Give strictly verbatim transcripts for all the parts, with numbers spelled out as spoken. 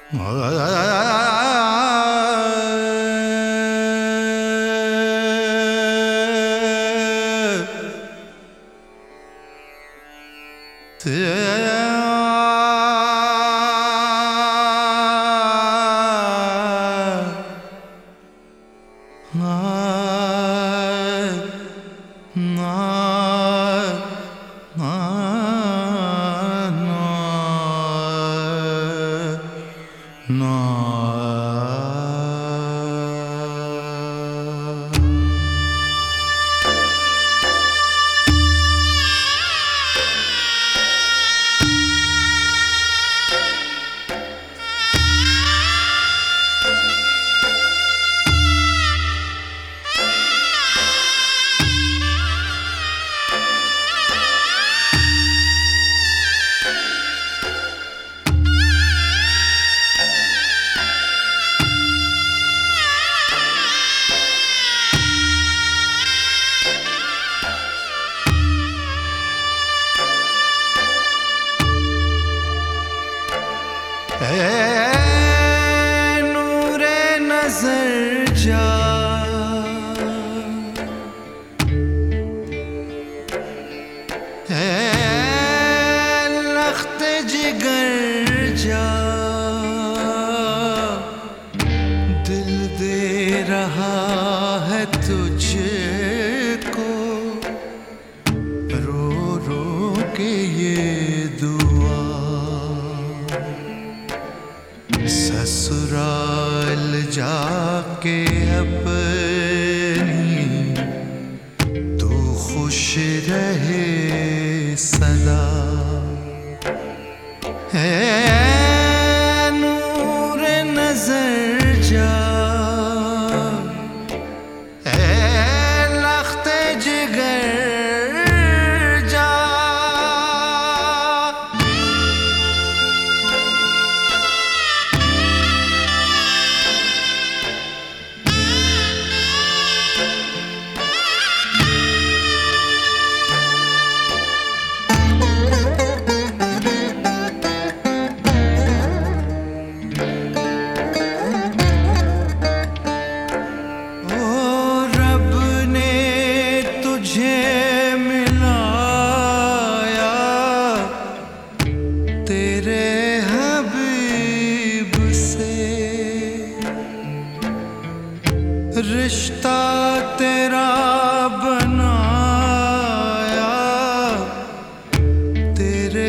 नूरे नजर जा लख्त जिगर जा दिल दे रहा है तुझको रो रो के ये दुआ ससुराल जाके अपनी तू खुश रहे सदा है नूर नजर जा है लख्त जिगर जा रिश्ता तेरा बनाया तेरे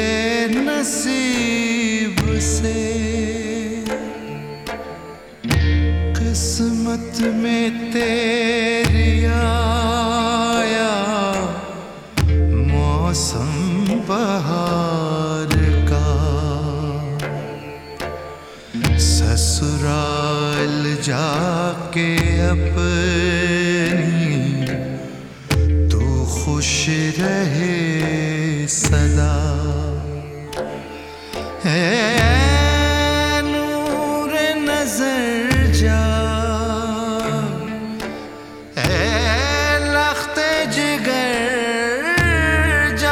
नसीब से किस्मत में तेरी आया मौसम बहार का ससुराल जाके अपनी तू खुश रहे सदा है नूर नजर जा है लख्त जिगर जा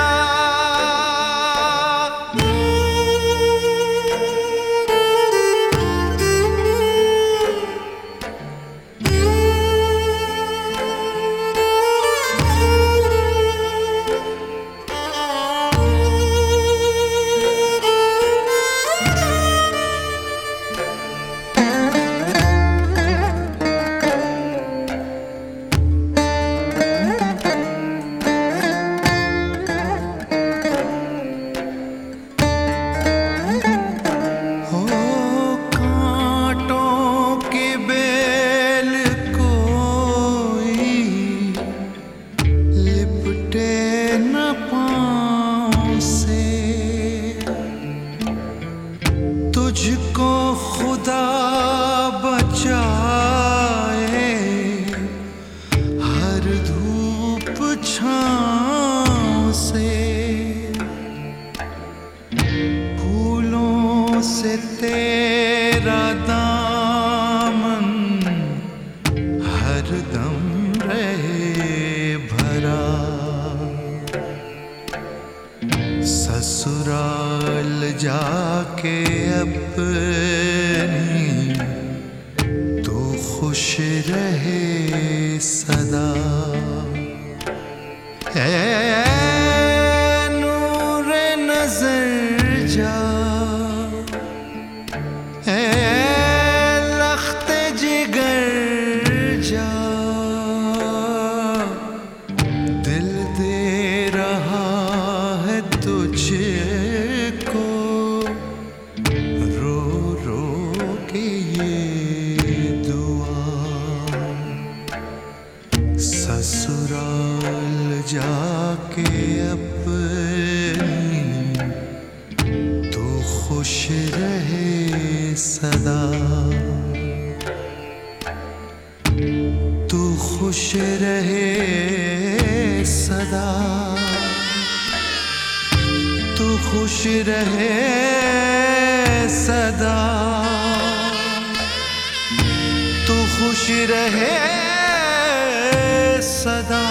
ससुराल जाके अपनी तू खुश रहे सदा। ऐ नूरे नजर जा, ऐ लख्ते जिगर जा, दिल दे रहा है तुझको रो रो के ये दुआ। ससुराल जाके अपनी तू खुश रहे सदा, तू खुश रहे सदा, तू खुश रहे सदा, तू खुश रहे सदा।